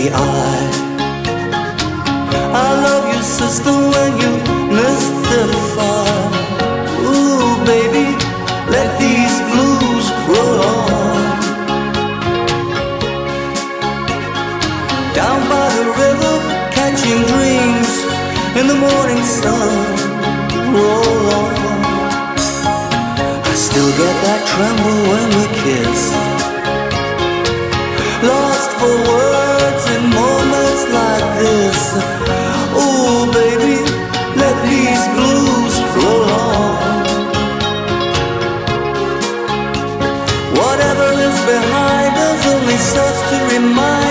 happy eye. I love you, sister, when you mystify. Ooh, baby, let these blues roll on. Down by the river, catching dreams in the morning sun. Roll on. I still get that tremble when we kiss. Lost for words in moments like this. Ooh, baby, let these blues roll on. Whatever is behind us only serves to remind